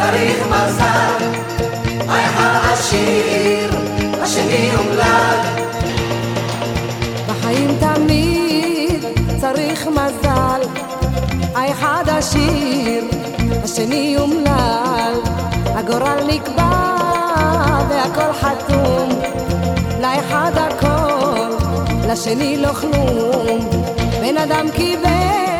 צריך מזל, האחד עשיר, השני אומלל. בחיים תמיד צריך מזל, האחד עשיר, השני אומלל. הגורל נקבע והכל חתום, לאחד הכל, לשני לא כלום. בן אדם קיבל